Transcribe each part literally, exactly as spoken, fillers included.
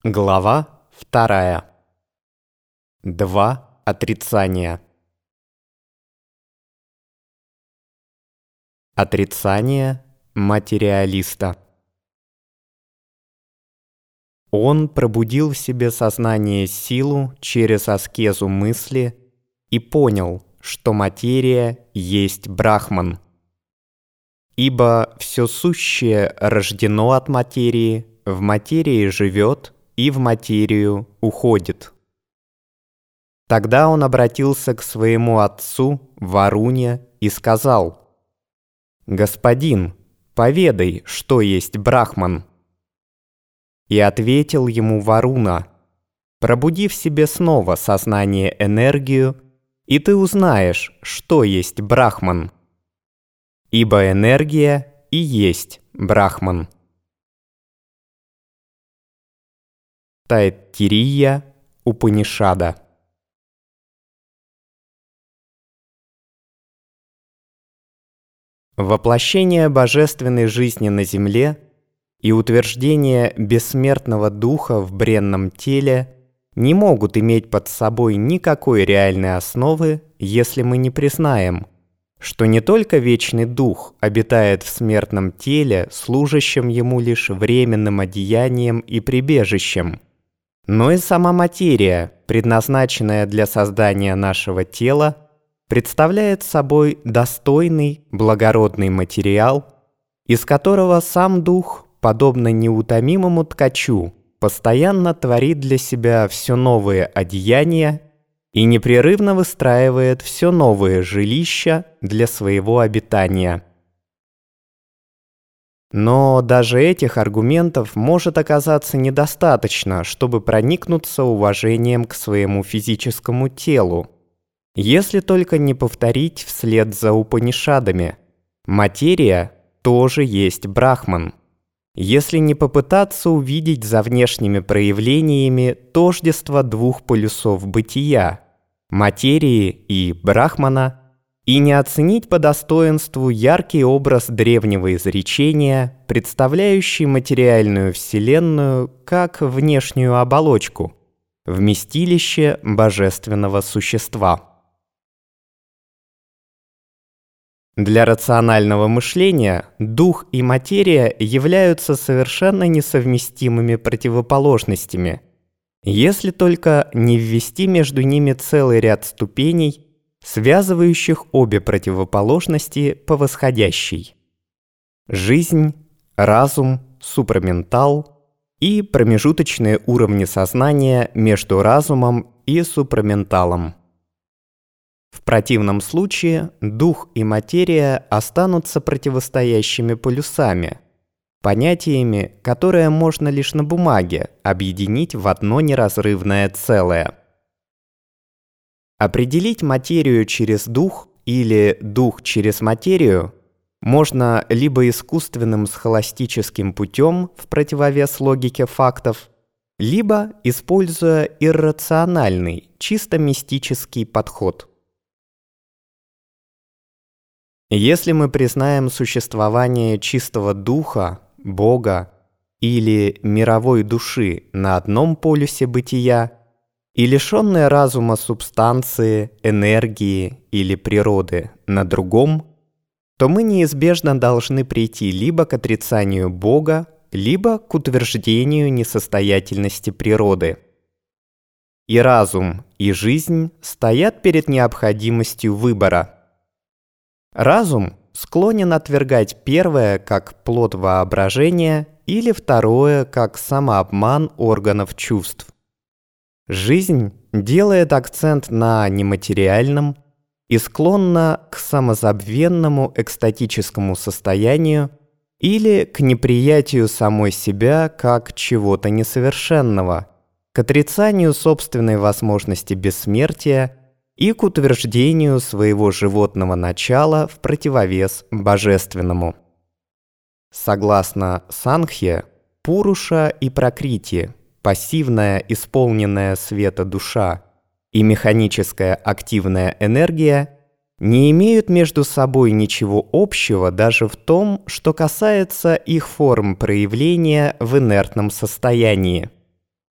Глава вторая. Два отрицания. Отрицание материалиста. Он пробудил в себе сознание силу через аскезу мысли и понял, что материя есть Брахман. Ибо все сущее рождено от материи, в материи живет и в материю уходит. Тогда он обратился к своему отцу Варуне и сказал: «Господин, поведай, что есть Брахман». И ответил ему Варуна: «Пробуди в себе снова сознание-энергию, и ты узнаешь, что есть Брахман. Ибо энергия и есть Брахман». Тайттирия Упанишада. Воплощение божественной жизни на земле и утверждение бессмертного духа в бренном теле не могут иметь под собой никакой реальной основы, если мы не признаем, что не только вечный дух обитает в смертном теле, служащем ему лишь временным одеянием и прибежищем, но и сама материя, предназначенная для создания нашего тела, представляет собой достойный, благородный материал, из которого сам дух, подобно неутомимому ткачу, постоянно творит для себя все новые одеяния и непрерывно выстраивает все новые жилища для своего обитания. Но даже этих аргументов может оказаться недостаточно, чтобы проникнуться уважением к своему физическому телу, если только не повторить вслед за Упанишадами: материя тоже есть Брахман. Если не попытаться увидеть за внешними проявлениями тождество двух полюсов бытия – материи и Брахмана, и не оценить по достоинству яркий образ древнего изречения, представляющий материальную вселенную как внешнюю оболочку, вместилище божественного существа. Для рационального мышления дух и материя являются совершенно несовместимыми противоположностями, если только не ввести между ними целый ряд ступеней, связывающих обе противоположности по восходящей: жизнь, разум, супраментал и промежуточные уровни сознания между разумом и супраменталом. В противном случае дух и материя останутся противостоящими полюсами, понятиями, которые можно лишь на бумаге объединить в одно неразрывное целое. Определить материю через дух или дух через материю можно либо искусственным схоластическим путем в противовес логике фактов, либо используя иррациональный, чисто мистический подход. Если мы признаем существование чистого духа, Бога или мировой души на одном полюсе бытия и лишенные разума субстанции, энергии или природы на другом, то мы неизбежно должны прийти либо к отрицанию Бога, либо к утверждению несостоятельности природы. И разум, и жизнь стоят перед необходимостью выбора. Разум склонен отвергать первое как плод воображения или второе как самообман органов чувств. Жизнь делает акцент на нематериальном и склонна к самозабвенному экстатическому состоянию или к неприятию самой себя как чего-то несовершенного, к отрицанию собственной возможности бессмертия и к утверждению своего животного начала в противовес божественному. Согласно Санхье, Пуруша и Пракрити, пассивная, исполненная света душа и механическая активная энергия не имеют между собой ничего общего даже в том, что касается их форм проявления в инертном состоянии.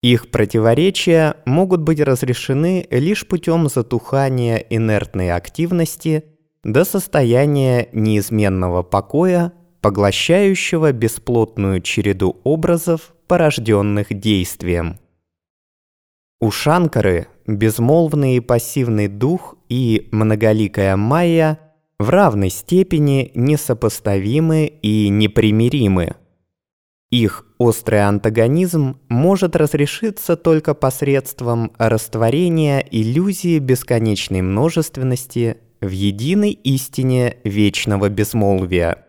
Их противоречия могут быть разрешены лишь путем затухания инертной активности до состояния неизменного покоя, поглощающего бесплотную череду образов, порожденных действием. У Шанкары безмолвный и пассивный дух и многоликая майя в равной степени несопоставимы и непримиримы. Их острый антагонизм может разрешиться только посредством растворения иллюзии бесконечной множественности в единой истине вечного безмолвия.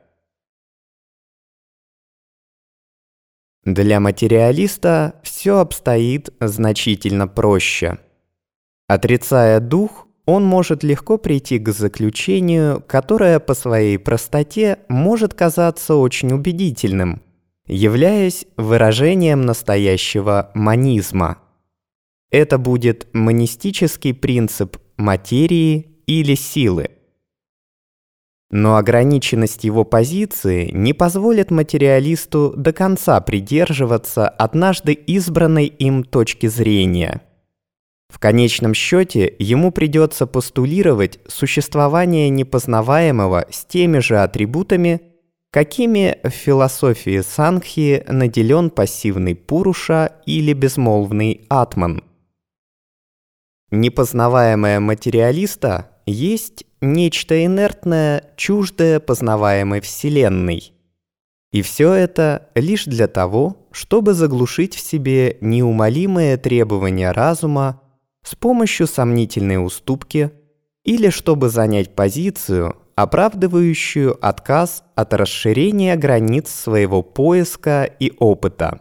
Для материалиста все обстоит значительно проще. Отрицая дух, он может легко прийти к заключению, которое по своей простоте может казаться очень убедительным, являясь выражением настоящего монизма. Это будет монистический принцип материи или силы. Но ограниченность его позиции не позволит материалисту до конца придерживаться однажды избранной им точки зрения. В конечном счете ему придется постулировать существование непознаваемого с теми же атрибутами, какими в философии Сангхи наделен пассивный Пуруша или безмолвный Атман. Непознаваемое материалиста есть нечто инертное, чуждое познаваемой Вселенной. И все это лишь для того, чтобы заглушить в себе неумолимые требования разума с помощью сомнительной уступки или чтобы занять позицию, оправдывающую отказ от расширения границ своего поиска и опыта.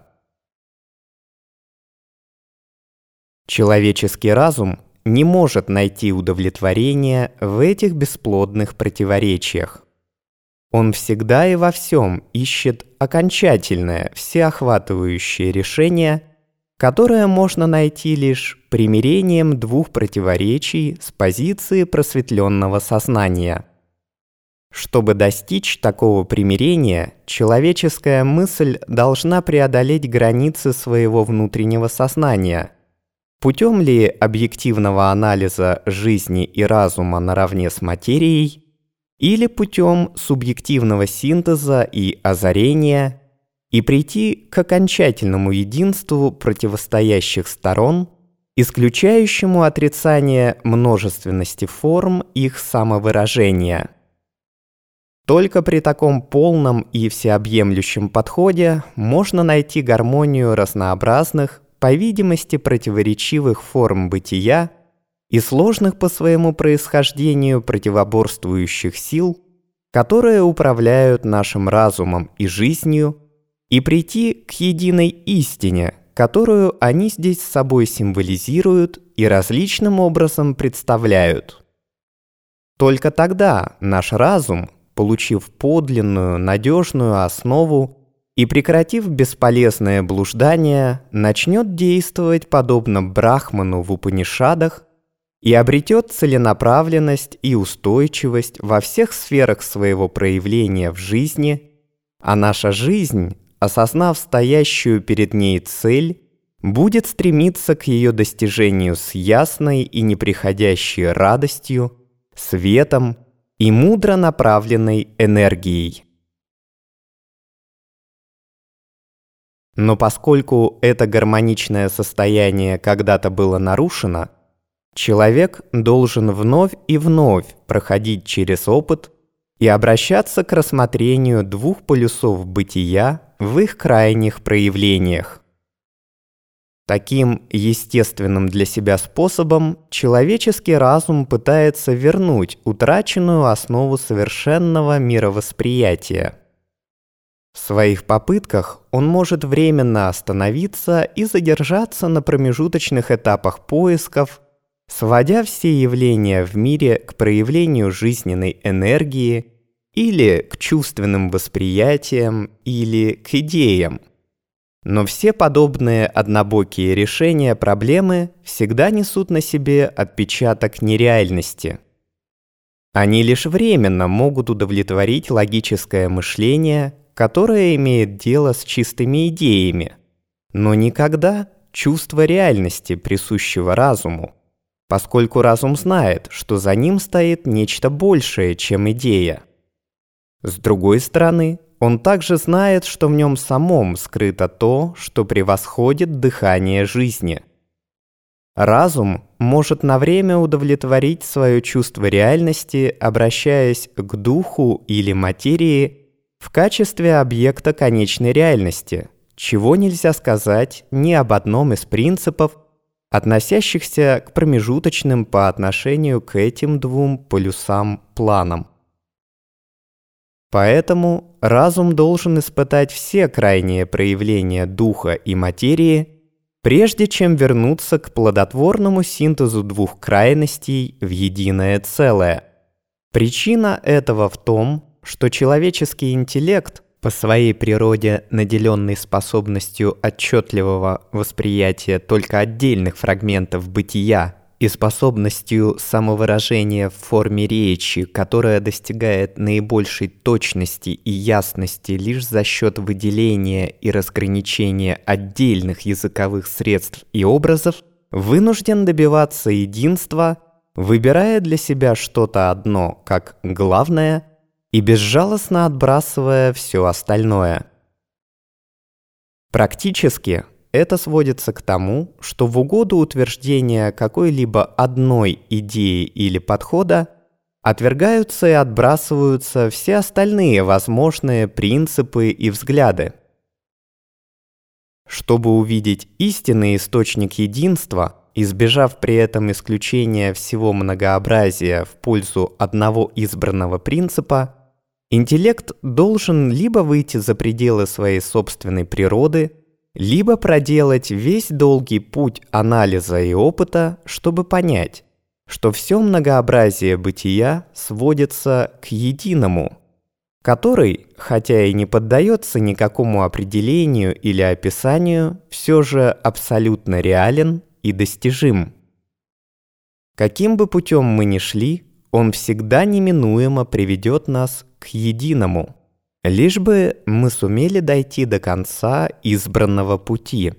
Человеческий разум не может найти удовлетворения в этих бесплодных противоречиях. Он всегда и во всем ищет окончательное, всеохватывающее решение, которое можно найти лишь примирением двух противоречий с позиции просветленного сознания. Чтобы достичь такого примирения, человеческая мысль должна преодолеть границы своего внутреннего сознания. Путем ли объективного анализа жизни и разума наравне с материей, или путем субъективного синтеза и озарения, и прийти к окончательному единству противостоящих сторон, исключающему отрицание множественности форм их самовыражения. Только при таком полном и всеобъемлющем подходе можно найти гармонию разнообразных, по видимости противоречивых форм бытия и сложных по своему происхождению противоборствующих сил, которые управляют нашим разумом и жизнью, и прийти к единой истине, которую они здесь с собой символизируют и различным образом представляют. Только тогда наш разум, получив подлинную, надежную основу и прекратив бесполезное блуждание, начнет действовать подобно Брахману в Упанишадах и обретет целенаправленность и устойчивость во всех сферах своего проявления в жизни, а наша жизнь, осознав стоящую перед ней цель, будет стремиться к ее достижению с ясной и неприходящей радостью, светом и мудро направленной энергией. Но поскольку это гармоничное состояние когда-то было нарушено, человек должен вновь и вновь проходить через опыт и обращаться к рассмотрению двух полюсов бытия в их крайних проявлениях. Таким естественным для себя способом человеческий разум пытается вернуть утраченную основу совершенного мировосприятия. В своих попытках он может временно остановиться и задержаться на промежуточных этапах поисков, сводя все явления в мире к проявлению жизненной энергии или к чувственным восприятиям или к идеям. Но все подобные однобокие решения проблемы всегда несут на себе отпечаток нереальности. Они лишь временно могут удовлетворить логическое мышление, которое имеет дело с чистыми идеями, но никогда чувство реальности, присущего разуму, поскольку разум знает, что за ним стоит нечто большее, чем идея. С другой стороны, он также знает, что в нем самом скрыто то, что превосходит дыхание жизни. Разум может на время удовлетворить свое чувство реальности, обращаясь к духу или материи в качестве объекта конечной реальности, чего нельзя сказать ни об одном из принципов, относящихся к промежуточным по отношению к этим двум полюсам-планам. Поэтому разум должен испытать все крайние проявления духа и материи, прежде чем вернуться к плодотворному синтезу двух крайностей в единое целое. Причина этого в том, что человеческий интеллект, по своей природе наделенный способностью отчетливого восприятия только отдельных фрагментов бытия и способностью самовыражения в форме речи, которая достигает наибольшей точности и ясности лишь за счет выделения и разграничения отдельных языковых средств и образов, вынужден добиваться единства, выбирая для себя что-то одно как главное и безжалостно отбрасывая все остальное. Практически это сводится к тому, что в угоду утверждения какой-либо одной идеи или подхода отвергаются и отбрасываются все остальные возможные принципы и взгляды. Чтобы увидеть истинный источник единства, избежав при этом исключения всего многообразия в пользу одного избранного принципа, интеллект должен либо выйти за пределы своей собственной природы, либо проделать весь долгий путь анализа и опыта, чтобы понять, что все многообразие бытия сводится к единому, который, хотя и не поддается никакому определению или описанию, все же абсолютно реален и достижим. Каким бы путем мы ни шли, он всегда неминуемо приведет нас к единому, лишь бы мы сумели дойти до конца избранного пути.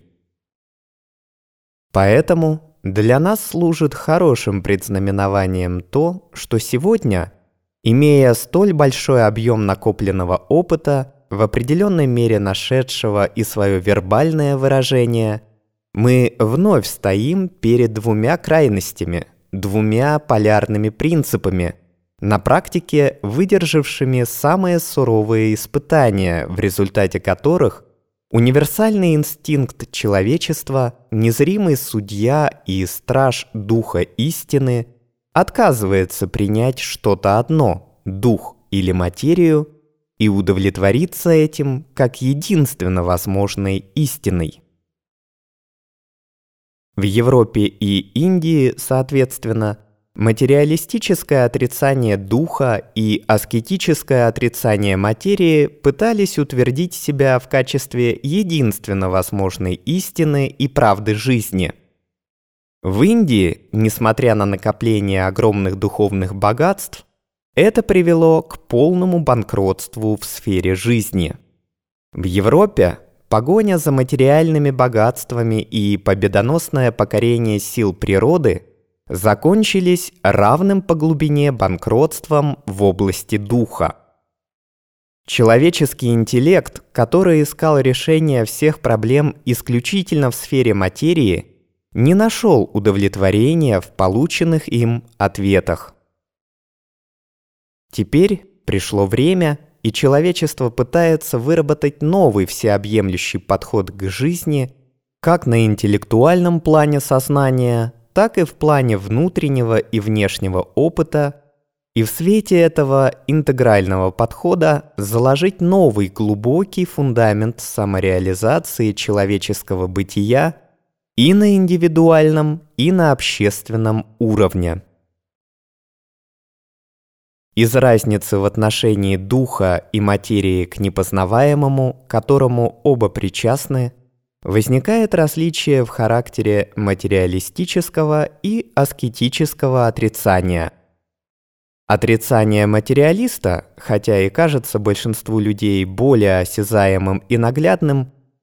Поэтому для нас служит хорошим предзнаменованием то, что сегодня, имея столь большой объем накопленного опыта, в определенной мере нашедшего и свое вербальное выражение, мы вновь стоим перед двумя крайностями, двумя полярными принципами, на практике выдержавшими самые суровые испытания, в результате которых универсальный инстинкт человечества, незримый судья и страж духа истины, отказывается принять что-то одно, дух или материю, и удовлетвориться этим как единственно возможной истиной. В Европе и Индии, соответственно, материалистическое отрицание духа и аскетическое отрицание материи пытались утвердить себя в качестве единственно возможной истины и правды жизни. В Индии, несмотря на накопление огромных духовных богатств, это привело к полному банкротству в сфере жизни. В Европе погоня за материальными богатствами и победоносное покорение сил природы закончились равным по глубине банкротством в области духа. Человеческий интеллект, который искал решение всех проблем исключительно в сфере материи, не нашел удовлетворения в полученных им ответах. Теперь пришло время, и человечество пытается выработать новый всеобъемлющий подход к жизни как на интеллектуальном плане сознания, так и в плане внутреннего и внешнего опыта, и в свете этого интегрального подхода заложить новый глубокий фундамент самореализации человеческого бытия и на индивидуальном, и на общественном уровне. Из разницы в отношении духа и материи к непознаваемому, к которому оба причастны, возникает различие в характере материалистического и аскетического отрицания. Отрицание материалиста, хотя и кажется большинству людей более осязаемым и наглядным,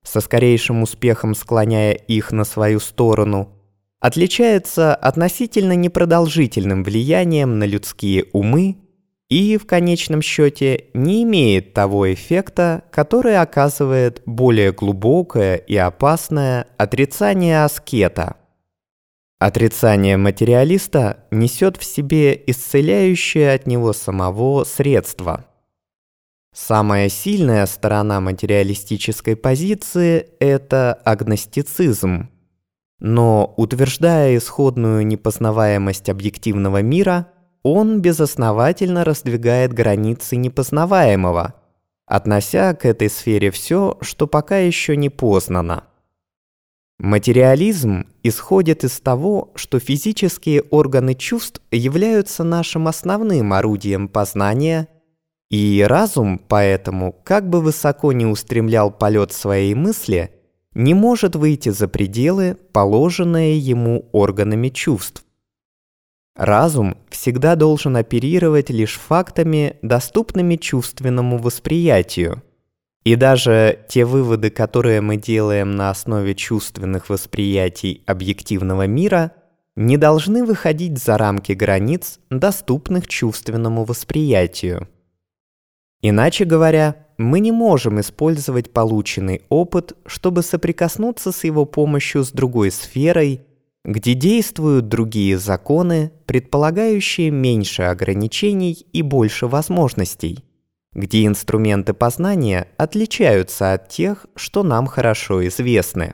со скорейшим успехом склоняя их на свою сторону, отличается относительно непродолжительным влиянием на людские умы и, в конечном счете, не имеет того эффекта, который оказывает более глубокое и опасное отрицание аскета. Отрицание материалиста несет в себе исцеляющее от него самого средство. Самая сильная сторона материалистической позиции – это агностицизм. Но, утверждая исходную непознаваемость объективного мира, он безосновательно раздвигает границы непознаваемого, относя к этой сфере все, что пока еще не познано. Материализм исходит из того, что физические органы чувств являются нашим основным орудием познания, и разум, поэтому, как бы высоко ни устремлял полет своей мысли, не может выйти за пределы, положенные ему органами чувств. Разум всегда должен оперировать лишь фактами, доступными чувственному восприятию. И даже те выводы, которые мы делаем на основе чувственных восприятий объективного мира, не должны выходить за рамки границ, доступных чувственному восприятию. Иначе говоря, мы не можем использовать полученный опыт, чтобы соприкоснуться с его помощью с другой сферой, где действуют другие законы, предполагающие меньше ограничений и больше возможностей, где инструменты познания отличаются от тех, что нам хорошо известны.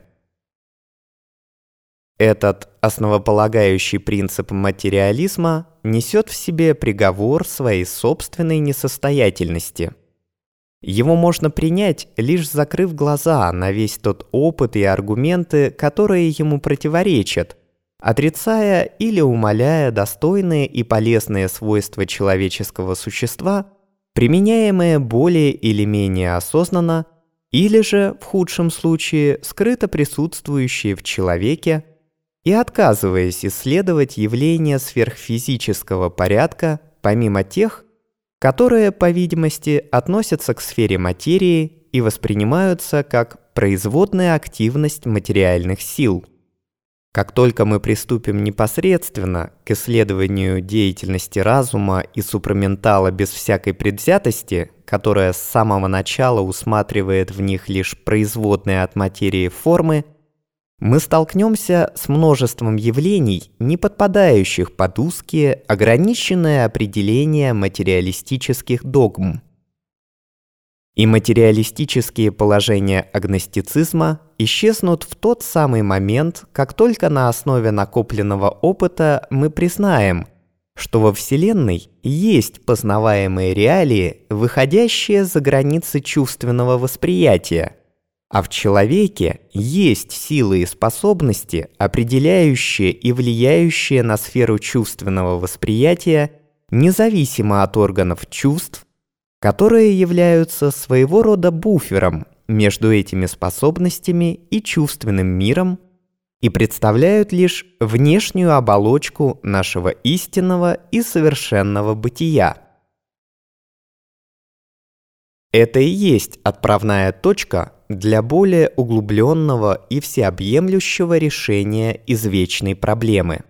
Этот основополагающий принцип материализма несет в себе приговор своей собственной несостоятельности. Его можно принять, лишь закрыв глаза на весь тот опыт и аргументы, которые ему противоречат, отрицая или умаляя достойные и полезные свойства человеческого существа, применяемые более или менее осознанно, или же, в худшем случае, скрыто присутствующие в человеке, и отказываясь исследовать явления сверхфизического порядка, помимо тех, которые, по видимости, относятся к сфере материи и воспринимаются как производная активность материальных сил. Как только мы приступим непосредственно к исследованию деятельности разума и супраментала без всякой предвзятости, которая с самого начала усматривает в них лишь производные от материи формы, мы столкнемся с множеством явлений, не подпадающих под узкие, ограниченные определения материалистических догм. И материалистические положения агностицизма исчезнут в тот самый момент, как только на основе накопленного опыта мы признаем, что во Вселенной есть познаваемые реалии, выходящие за границы чувственного восприятия, а в человеке есть силы и способности, определяющие и влияющие на сферу чувственного восприятия, независимо от органов чувств, которые являются своего рода буфером между этими способностями и чувственным миром и представляют лишь внешнюю оболочку нашего истинного и совершенного бытия. Это и есть отправная точка для более углубленного и всеобъемлющего решения извечной проблемы.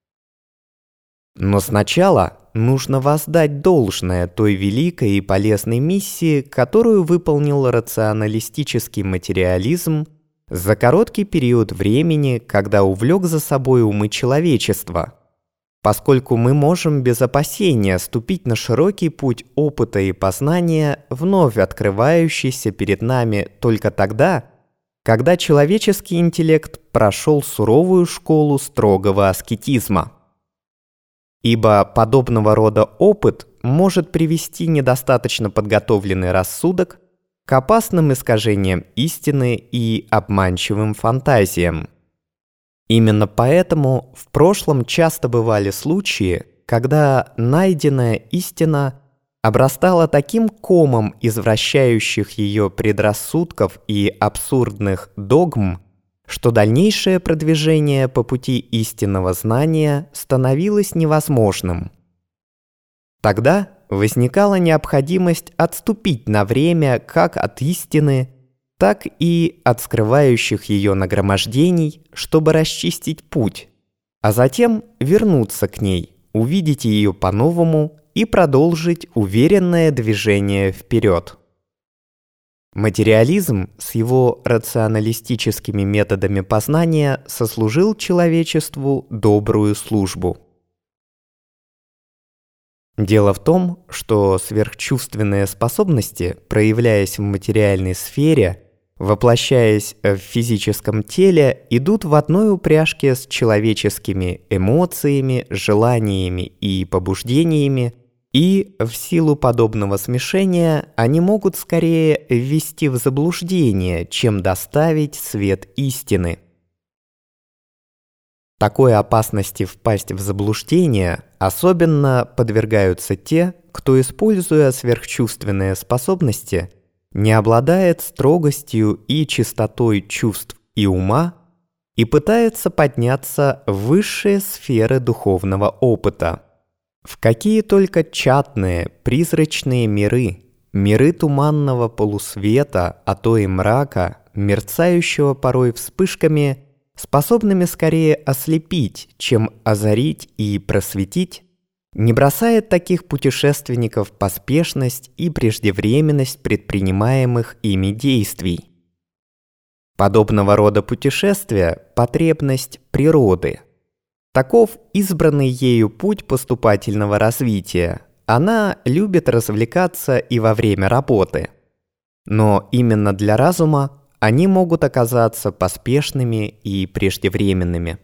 Но сначала нужно воздать должное той великой и полезной миссии, которую выполнил рационалистический материализм за короткий период времени, когда увлек за собой умы человечества, поскольку мы можем без опасения ступить на широкий путь опыта и познания, вновь открывающийся перед нами только тогда, когда человеческий интеллект прошел суровую школу строгого аскетизма. Ибо подобного рода опыт может привести недостаточно подготовленный рассудок к опасным искажениям истины и обманчивым фантазиям. Именно поэтому в прошлом часто бывали случаи, когда найденная истина обрастала таким комом извращающих ее предрассудков и абсурдных догм, что дальнейшее продвижение по пути истинного знания становилось невозможным. Тогда возникала необходимость отступить на время как от истины, так и от скрывающих ее нагромождений, чтобы расчистить путь, а затем вернуться к ней, увидеть ее по-новому и продолжить уверенное движение вперед. Материализм с его рационалистическими методами познания сослужил человечеству добрую службу. Дело в том, что сверхчувственные способности, проявляясь в материальной сфере, воплощаясь в физическом теле, идут в одной упряжке с человеческими эмоциями, желаниями и побуждениями, и в силу подобного смешения они могут скорее ввести в заблуждение, чем доставить свет истины. Такой опасности впасть в заблуждение особенно подвергаются те, кто, используя сверхчувственные способности, не обладает строгостью и чистотой чувств и ума и пытается подняться в высшие сферы духовного опыта. В какие только чатные, призрачные миры, миры туманного полусвета, а то и мрака, мерцающего порой вспышками, способными скорее ослепить, чем озарить и просветить, не бросает таких путешественников поспешность и преждевременность предпринимаемых ими действий. Подобного рода путешествия – потребность природы. Таков избранный ею путь поступательного развития. Она любит развлекаться и во время работы. Но именно для разума они могут оказаться поспешными и преждевременными.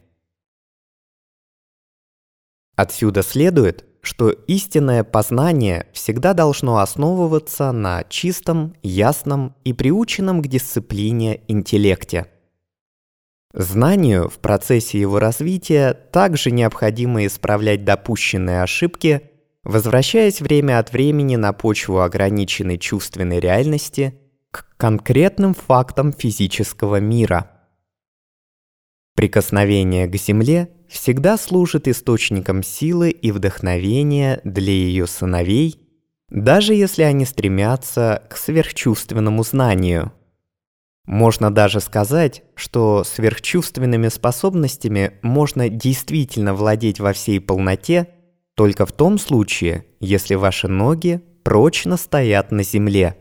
Отсюда следует, что истинное познание всегда должно основываться на чистом, ясном и приученном к дисциплине интеллекте. Знанию в процессе его развития также необходимо исправлять допущенные ошибки, возвращаясь время от времени на почву ограниченной чувственной реальности к конкретным фактам физического мира. Прикосновение к Земле всегда служит источником силы и вдохновения для ее сыновей, даже если они стремятся к сверхчувственному знанию. Можно даже сказать, что сверхчувственными способностями можно действительно владеть во всей полноте только в том случае, если ваши ноги прочно стоят на земле.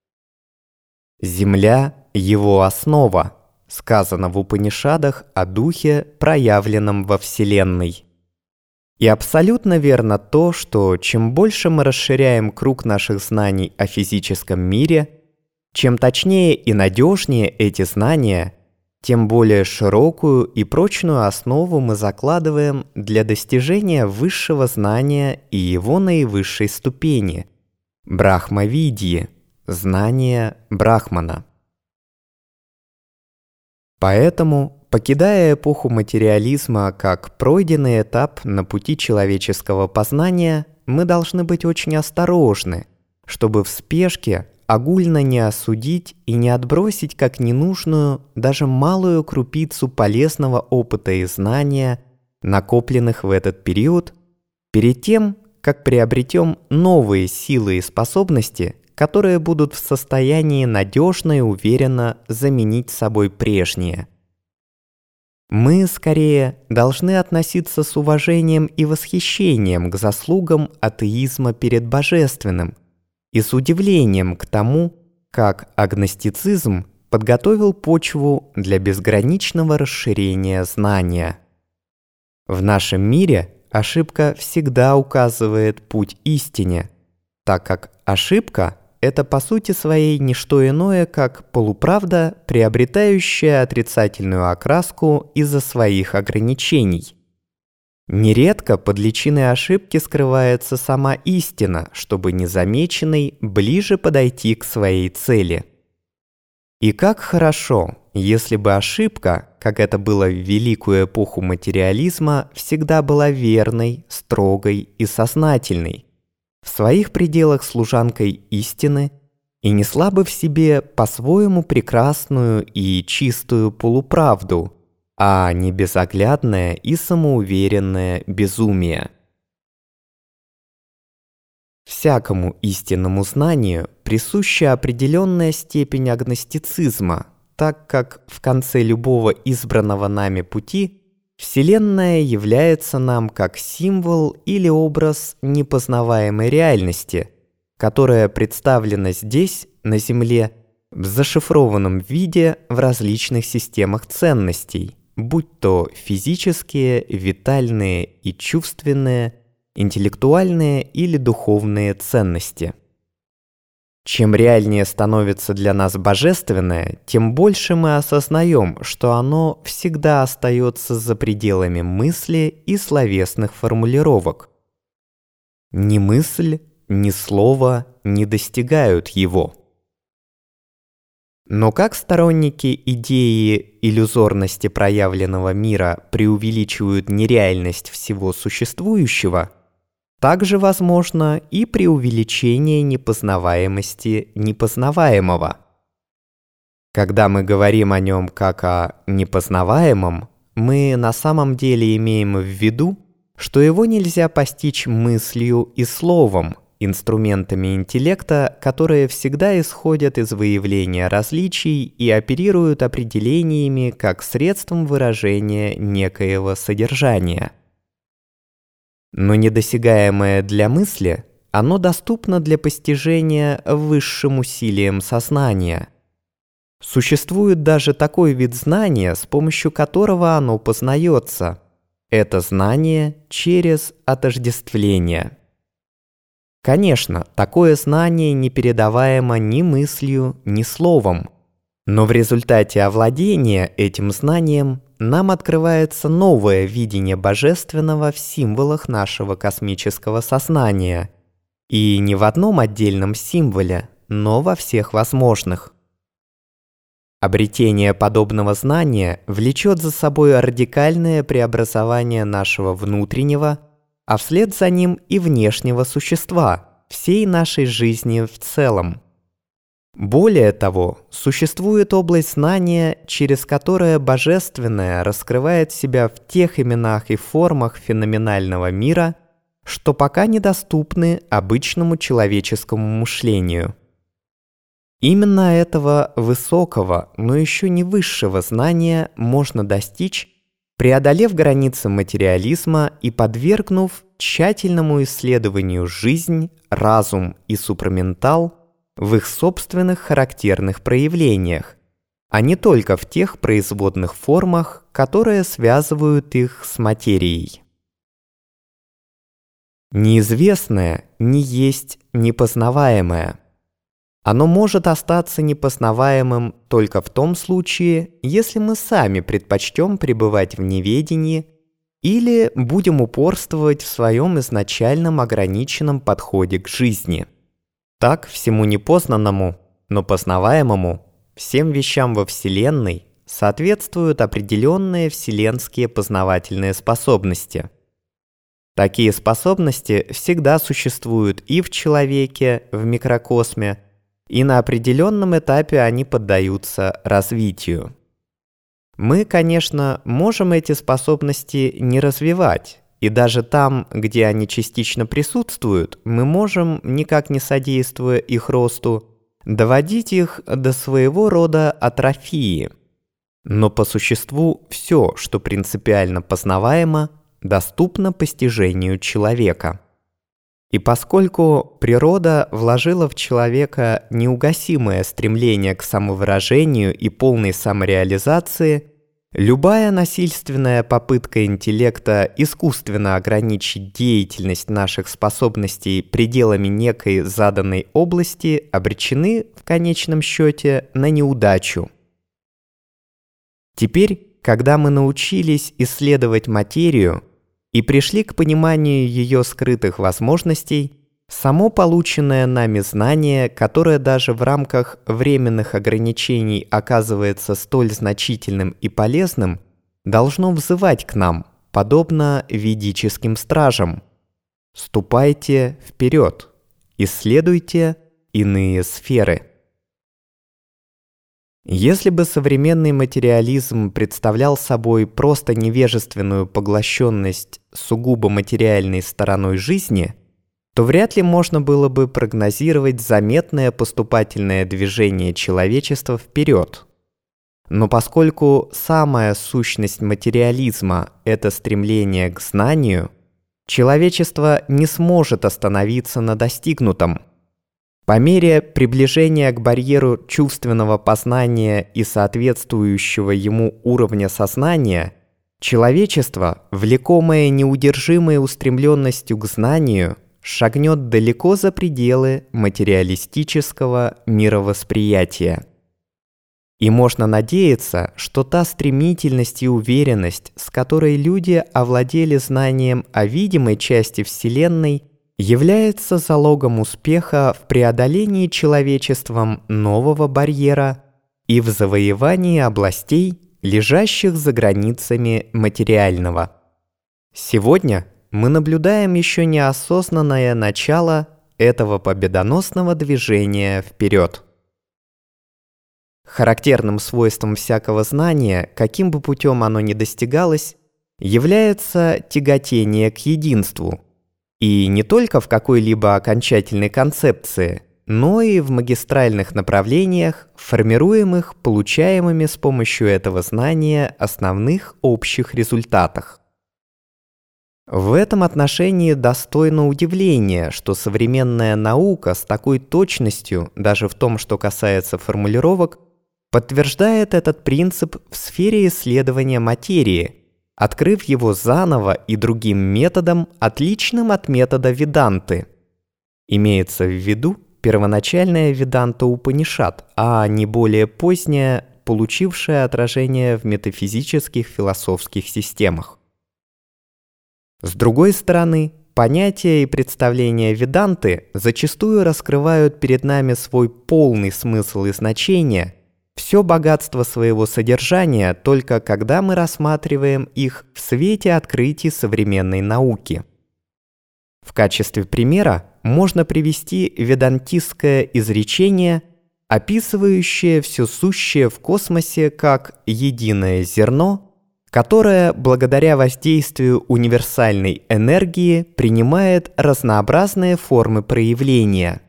Земля – его основа, сказано в Упанишадах о духе, проявленном во Вселенной. И абсолютно верно то, что чем больше мы расширяем круг наших знаний о физическом мире, чем точнее и надежнее эти знания, тем более широкую и прочную основу мы закладываем для достижения высшего знания и его наивысшей ступени – брахмавидьи, знания Брахмана. Поэтому, покидая эпоху материализма как пройденный этап на пути человеческого познания, мы должны быть очень осторожны, чтобы в спешке огульно не осудить и не отбросить как ненужную даже малую крупицу полезного опыта и знания, накопленных в этот период, перед тем, как приобретем новые силы и способности, которые будут в состоянии надежно и уверенно заменить собой прежние. Мы, скорее, должны относиться с уважением и восхищением к заслугам атеизма перед божественным и с удивлением к тому, как агностицизм подготовил почву для безграничного расширения знания. В нашем мире ошибка всегда указывает путь истине, так как ошибка – это по сути своей не что иное, как полуправда, приобретающая отрицательную окраску из-за своих ограничений. Нередко под личиной ошибки скрывается сама истина, чтобы незамеченной ближе подойти к своей цели. И как хорошо, если бы ошибка, как это было в великую эпоху материализма, всегда была верной, строгой и сознательной, в своих пределах служанкой истины, и несла бы в себе по-своему прекрасную и чистую полуправду, а не безоглядное и самоуверенное безумие. Всякому истинному знанию присуща определенная степень агностицизма, так как в конце любого избранного нами пути Вселенная является нам как символ или образ непознаваемой реальности, которая представлена здесь, на Земле, в зашифрованном виде в различных системах ценностей, будь то физические, витальные и чувственные, интеллектуальные или духовные ценности. Чем реальнее становится для нас божественное, тем больше мы осознаем, что оно всегда остается за пределами мысли и словесных формулировок. Ни мысль, ни слово не достигают его. Но как сторонники идеи иллюзорности проявленного мира преувеличивают нереальность всего существующего, также возможно и преувеличение непознаваемости непознаваемого. Когда мы говорим о нем как о непознаваемом, мы на самом деле имеем в виду, что его нельзя постичь мыслью и словом, инструментами интеллекта, которые всегда исходят из выявления различий и оперируют определениями как средством выражения некоего содержания. Но недосягаемое для мысли, оно доступно для постижения высшим усилием сознания. Существует даже такой вид знания, с помощью которого оно познается. Это знание через отождествление. Конечно, такое знание не передаваемо ни мыслью, ни словом, но в результате овладения этим знанием нам открывается новое видение божественного в символах нашего космического сознания, и не в одном отдельном символе, но во всех возможных. Обретение подобного знания влечет за собой радикальное преобразование нашего внутреннего, а вслед за ним и внешнего существа, всей нашей жизни в целом. Более того, существует область знания, через которое Божественное раскрывает себя в тех именах и формах феноменального мира, что пока недоступны обычному человеческому мышлению. Именно этого высокого, но еще не высшего знания можно достичь, преодолев границы материализма и подвергнув тщательному исследованию жизнь, разум и супраментал в их собственных характерных проявлениях, а не только в тех производных формах, которые связывают их с материей. Неизвестное не есть непознаваемое. Оно может остаться непознаваемым только в том случае, если мы сами предпочтем пребывать в неведении или будем упорствовать в своем изначальном ограниченном подходе к жизни. Так, всему непознанному, но познаваемому, всем вещам во Вселенной соответствуют определенные вселенские познавательные способности. Такие способности всегда существуют и в человеке, в микрокосме, и на определенном этапе они поддаются развитию. Мы, конечно, можем эти способности не развивать, и даже там, где они частично присутствуют, мы можем, никак не содействуя их росту, доводить их до своего рода атрофии. Но по существу все, что принципиально познаваемо, доступно постижению человека. И поскольку природа вложила в человека неугасимое стремление к самовыражению и полной самореализации, любая насильственная попытка интеллекта искусственно ограничить деятельность наших способностей пределами некой заданной области обречены, в конечном счете, на неудачу. Теперь, когда мы научились исследовать материю и пришли к пониманию ее скрытых возможностей, само полученное нами знание, которое даже в рамках временных ограничений оказывается столь значительным и полезным, должно взывать к нам, подобно ведическим стражам. Ступайте вперед, исследуйте иные сферы. Если бы современный материализм представлял собой просто невежественную поглощенность сугубо материальной стороной жизни, то вряд ли можно было бы прогнозировать заметное поступательное движение человечества вперед. Но поскольку самая сущность материализма – это стремление к знанию, человечество не сможет остановиться на достигнутом. По мере приближения к барьеру чувственного познания и соответствующего ему уровня сознания, человечество, влекомое неудержимой устремленностью к знанию, шагнет далеко за пределы материалистического мировосприятия. И можно надеяться, что та стремительность и уверенность, с которой люди овладели знанием о видимой части Вселенной, является залогом успеха в преодолении человечеством нового барьера и в завоевании областей, лежащих за границами материального. Сегодня мы наблюдаем еще неосознанное начало этого победоносного движения вперед. Характерным свойством всякого знания, каким бы путем оно ни достигалось, является тяготение к единству. И не только в какой-либо окончательной концепции, но и в магистральных направлениях, формируемых получаемыми с помощью этого знания основных общих результатах. В этом отношении достойно удивления, что современная наука с такой точностью, даже в том, что касается формулировок, подтверждает этот принцип в сфере исследования материи, открыв его заново и другим методом, отличным от метода Веданты. Имеется в виду первоначальная Веданта Упанишад, а не более поздняя, получившая отражение в метафизических философских системах. С другой стороны, понятия и представления Веданты зачастую раскрывают перед нами свой полный смысл и значение, все богатство своего содержания только когда мы рассматриваем их в свете открытий современной науки. В качестве примера можно привести ведантистское изречение, описывающее все сущее в космосе как единое зерно, которое благодаря воздействию универсальной энергии принимает разнообразные формы проявления.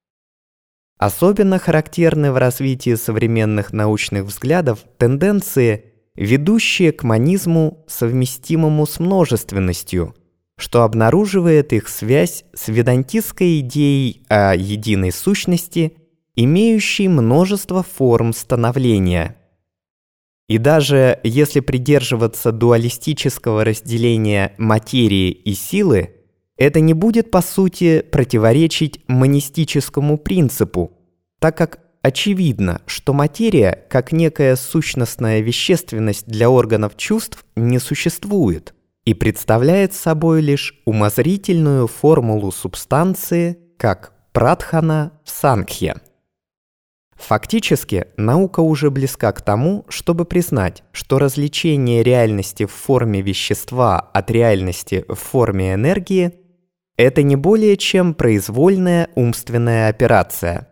Особенно характерны в развитии современных научных взглядов тенденции, ведущие к монизму, совместимому с множественностью, что обнаруживает их связь с ведантистской идеей о единой сущности, имеющей множество форм становления. И даже если придерживаться дуалистического разделения материи и силы, это не будет по сути противоречить монистическому принципу, так как очевидно, что материя, как некая сущностная вещественность для органов чувств, не существует и представляет собой лишь умозрительную формулу субстанции, как прадхана в Сангхье. Фактически, наука уже близка к тому, чтобы признать, что различение реальности в форме вещества от реальности в форме энергии – это не более чем произвольная умственная операция.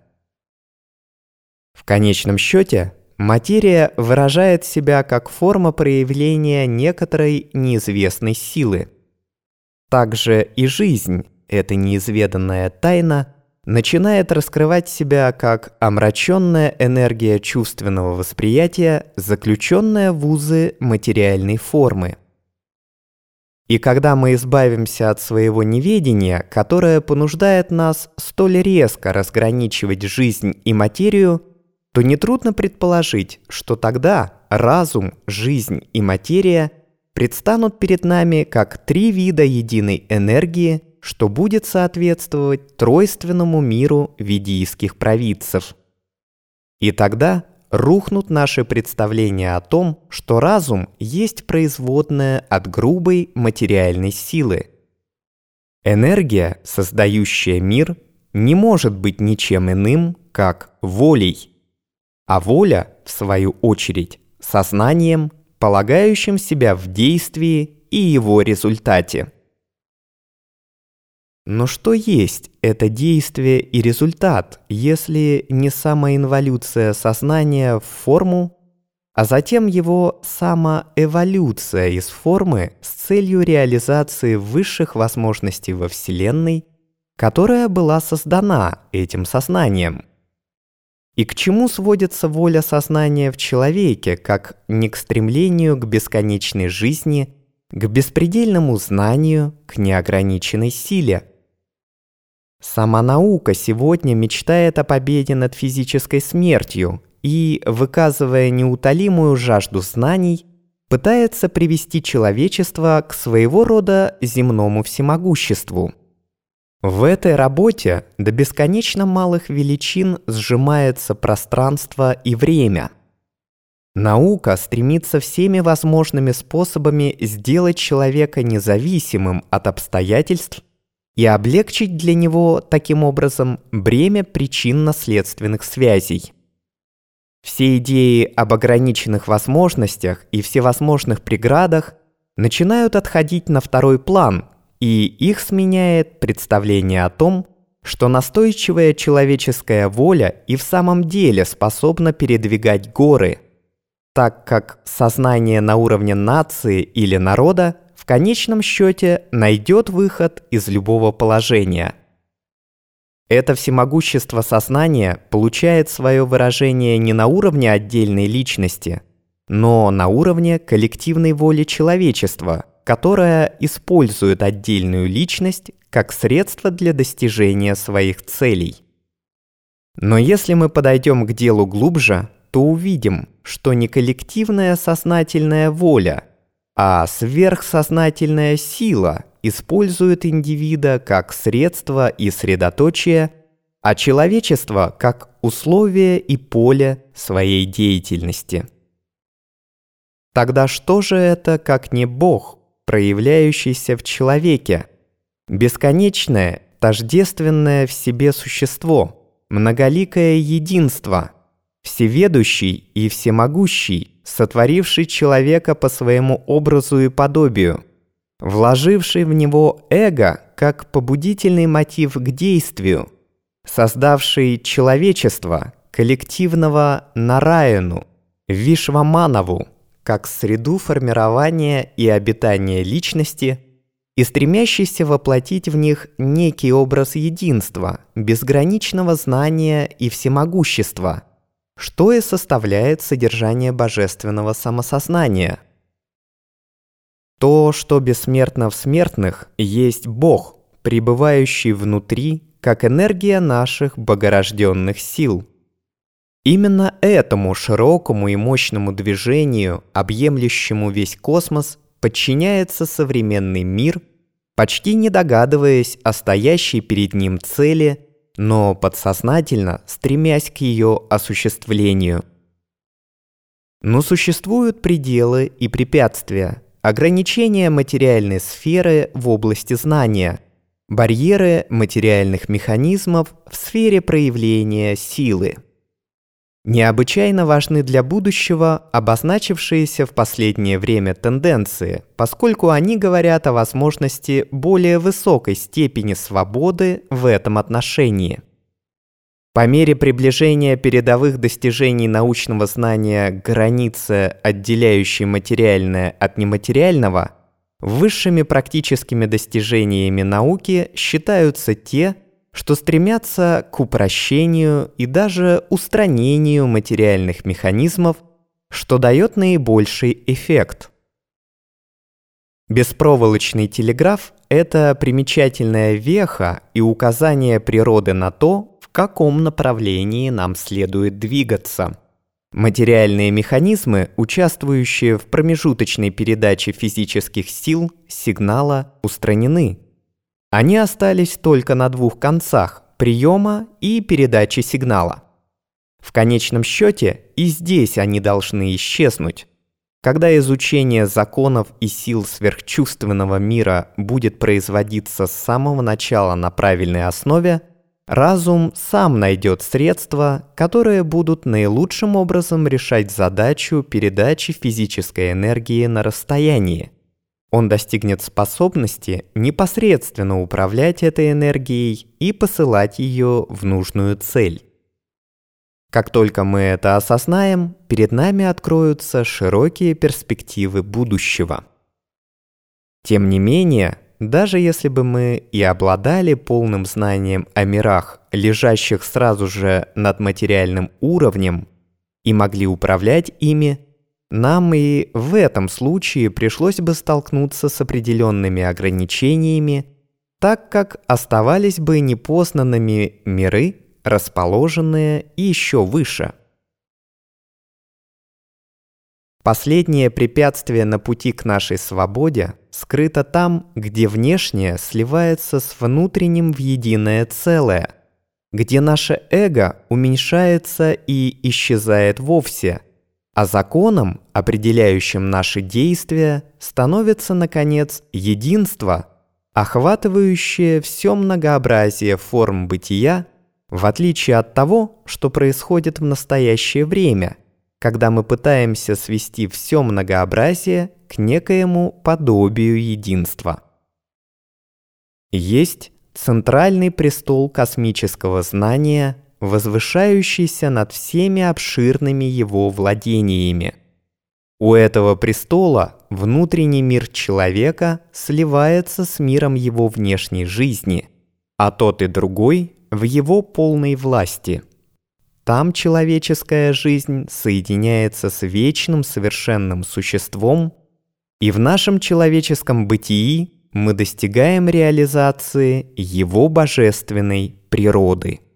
В конечном счете, материя выражает себя как форма проявления некоторой неизвестной силы. Также и жизнь, эта неизведанная тайна, начинает раскрывать себя как омраченная энергия чувственного восприятия, заключенная в узы материальной формы. И когда мы избавимся от своего неведения, которое понуждает нас столь резко разграничивать жизнь и материю, то нетрудно предположить, что тогда разум, жизнь и материя предстанут перед нами как три вида единой энергии, что будет соответствовать тройственному миру ведийских провидцев. И тогда рухнут наши представления о том, что разум есть производная от грубой материальной силы. Энергия, создающая мир, не может быть ничем иным, как волей, а воля, в свою очередь, сознанием, полагающим себя в действии и его результате. Но что есть это действие и результат, если не самоинволюция сознания в форму, а затем его самоэволюция из формы с целью реализации высших возможностей во Вселенной, которая была создана этим сознанием. И к чему сводится воля сознания в человеке, как не к стремлению к бесконечной жизни, к беспредельному знанию, к неограниченной силе? Сама наука сегодня мечтает о победе над физической смертью и, выказывая неутолимую жажду знаний, пытается привести человечество к своего рода земному всемогуществу. В этой работе до бесконечно малых величин сжимается пространство и время. Наука стремится всеми возможными способами сделать человека независимым от обстоятельств и облегчить для него, таким образом, бремя причинно-следственных связей. Все идеи об ограниченных возможностях и всевозможных преградах начинают отходить на второй план, и их сменяет представление о том, что настойчивая человеческая воля и в самом деле способна передвигать горы, так как сознание на уровне нации или народа в конечном счете найдет выход из любого положения. Это всемогущество сознания получает свое выражение не на уровне отдельной личности, но на уровне коллективной воли человечества, которая использует отдельную личность как средство для достижения своих целей. Но если мы подойдем к делу глубже, то увидим, что не коллективная сознательная воля, а сверхсознательная сила использует индивида как средство и средоточие, а человечество как условие и поле своей деятельности. Тогда что же это, как не Бог, проявляющийся в человеке, бесконечное, тождественное в себе существо, многоликое единство, всеведущий и всемогущий, сотворивший человека по своему образу и подобию, вложивший в него эго как побудительный мотив к действию, создавший человечество, коллективного Нараяну, Вишваманову, как среду формирования и обитания личности, и стремящийся воплотить в них некий образ единства, безграничного знания и всемогущества, что и составляет содержание божественного самосознания. То, что бессмертно в смертных, есть Бог, пребывающий внутри, как энергия наших богорожденных сил. Именно этому широкому и мощному движению, объемлющему весь космос, подчиняется современный мир, почти не догадываясь о стоящей перед ним цели, но подсознательно стремясь к ее осуществлению. Но существуют пределы и препятствия, ограничения материальной сферы в области знания, барьеры материальных механизмов в сфере проявления силы. Необычайно важны для будущего обозначившиеся в последнее время тенденции, поскольку они говорят о возможности более высокой степени свободы в этом отношении. По мере приближения передовых достижений научного знания к границе, отделяющей материальное от нематериального, высшими практическими достижениями науки считаются те, что стремятся к упрощению и даже устранению материальных механизмов, что дает наибольший эффект. Беспроволочный телеграф – это примечательная веха и указание природы на то, в каком направлении нам следует двигаться. Материальные механизмы, участвующие в промежуточной передаче физических сил, сигнала, устранены. Они остались только на двух концах – приема и передачи сигнала. В конечном счете и здесь они должны исчезнуть. Когда изучение законов и сил сверхчувственного мира будет производиться с самого начала на правильной основе, разум сам найдет средства, которые будут наилучшим образом решать задачу передачи физической энергии на расстоянии. Он достигнет способности непосредственно управлять этой энергией и посылать ее в нужную цель. Как только мы это осознаем, перед нами откроются широкие перспективы будущего. Тем не менее, даже если бы мы и обладали полным знанием о мирах, лежащих сразу же над материальным уровнем, и могли управлять ими, нам и в этом случае пришлось бы столкнуться с определенными ограничениями, так как оставались бы непознанными миры, расположенные еще выше. Последнее препятствие на пути к нашей свободе скрыто там, где внешнее сливается с внутренним в единое целое, где наше эго уменьшается и исчезает вовсе, а законом, определяющим наши действия, становится, наконец, единство, охватывающее все многообразие форм бытия, в отличие от того, что происходит в настоящее время, когда мы пытаемся свести все многообразие к некоему подобию единства. Есть центральный престол космического знания, возвышающийся над всеми обширными его владениями. У этого престола внутренний мир человека сливается с миром его внешней жизни, а тот и другой в его полной власти. Там человеческая жизнь соединяется с вечным совершенным существом, и в нашем человеческом бытии мы достигаем реализации его божественной природы.